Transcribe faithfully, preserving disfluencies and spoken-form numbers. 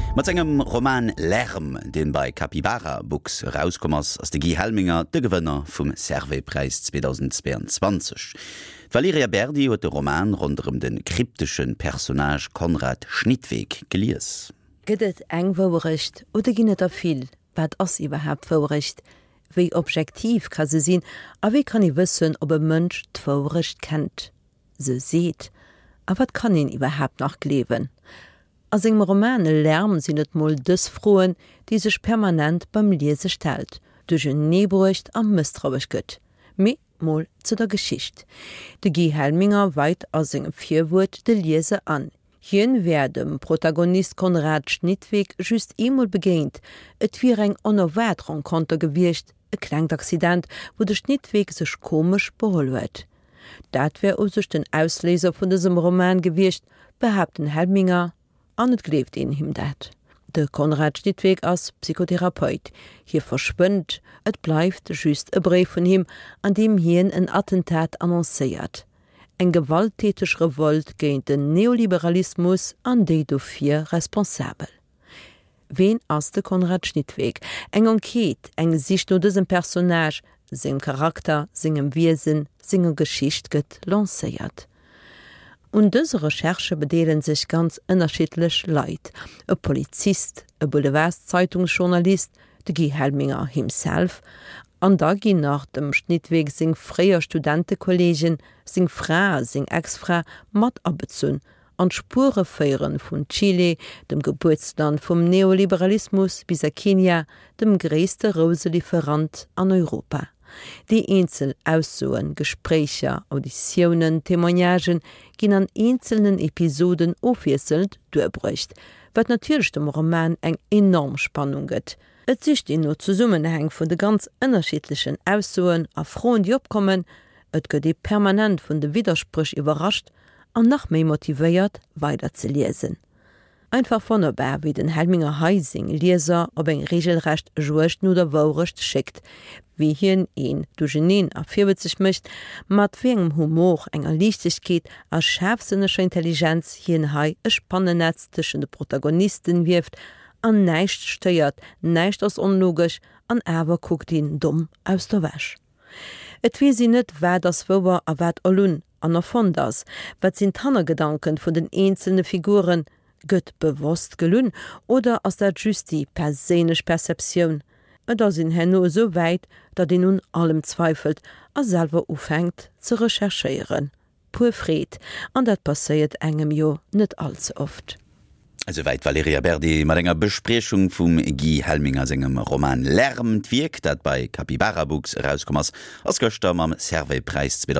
Mat engem Roman Lärm, den bei Capybara Books rauskommers ass de Guy Helminger de Gewënner vum Servepreis zweitausendzweiundzwanzig. Valeria Berdi huet de Roman rund um den kryptischen Personage Konrad Schnittweg gelies. Gëtt eng Wowerrecht oder ginnet er viel, wat ass iwwerhap Wowerrecht? Wéi objektiv ka se sinn, a wie kann i wëssen, ob e Mënsch d'Wowerrecht kennt? Se seet, a wat kann ihn iwwerhap nach glewen? As engem Romane Lärm sinn et moll dës Froen, die sech permanent beim Liese stellt, duch een Nebrucht am Misstrauisch gëtt. Me moll zu der Geschicht. De Guy Helminger weit aus engem Vierwurt de Liese an. Hien wär dem Protagonist Konrad Schnittweg just emol begéint, et wie eng onerwätrung konter gewircht, e klengt Accident, wo de Schnittweg sech komisch beholl huet. Dat wär ou sech den Ausleser vun diesem Roman gewircht, behaupten Helminger, an et gleft in him dat. De Konrad Schnittweg als Psychotherapeut. Hier verschwënnt, et bleifft just e Brief von him, an dem hien en Attentat annoncéiert. Eng gewalttätig Revolt géint den Neoliberalismus an déi dofir responsabel. Wen ass de Konrad Schnittweg? Eng Enquete, eng Sicht no dësem Personage, sing Charakter, singem Wirsinn, singer Geschicht gëtt lancéiert. Und dëse Recherche bedeelen sich ganz ënnerschiedlech Leiit. E Polizist, e Boulevardzeitungsjournalist, de Guy Helminger himself, an da gin nach dem Schnittweg sing fréier Studentekollegien, sing Fra, sing Ex-Fra mat abezun, an Spure féieren vun Chile, dem Geburtsland vum Neoliberalismus bis a Kenia, dem gréste Roselieferant an Europa. Die Einzel Aussoen, Gesprächer, Auditionen, Témoignagen ginn an einzelnen Episoden ofwieselt duerbrächt, wat natürlich dem Roman eng enorm Spannung gëtt. Et sicht in no Zusammenhang vun de ganz ënnerschiedlichen Aussoen a Froen die opkommen, et gëtt e permanent vun de Widersprüch überrascht an nach méi motivéiert weiter ze lesen. Einfach vonnerbar wie den Helminger Heising Lieser ob eng regelrecht Joecht no der Waurecht schickt, wie hien een du Genien afirwezig mischt, mat wegem Humor enger Lichtigkeit a schärfsinnescher Intelligenz hien hai e Spannennetz tschen de Protagonisten wirft, an neicht steuert, neicht as unlogisch, an Äwer guckt ihn dumm aus der Wäsch. Et wie sie net wär das Wower a wat allun an erfon das, wat sind Tannergedanken von den einzelnen Figuren, gëtt bewusst gelun oder ass der just die persenech Perception, da sinn henno so weit, dat die nun allem zweifelt, a selber ufängt zu rechercheieren. Pur Fred, an dat passéiert engem Jo net allzu oft. Also weit Valeria Berdi mat enger Besprechung vum Guy Helminger segem Roman Lärm wirkt, dat bei Capybara Books rauskommers ass Göster am Servepreis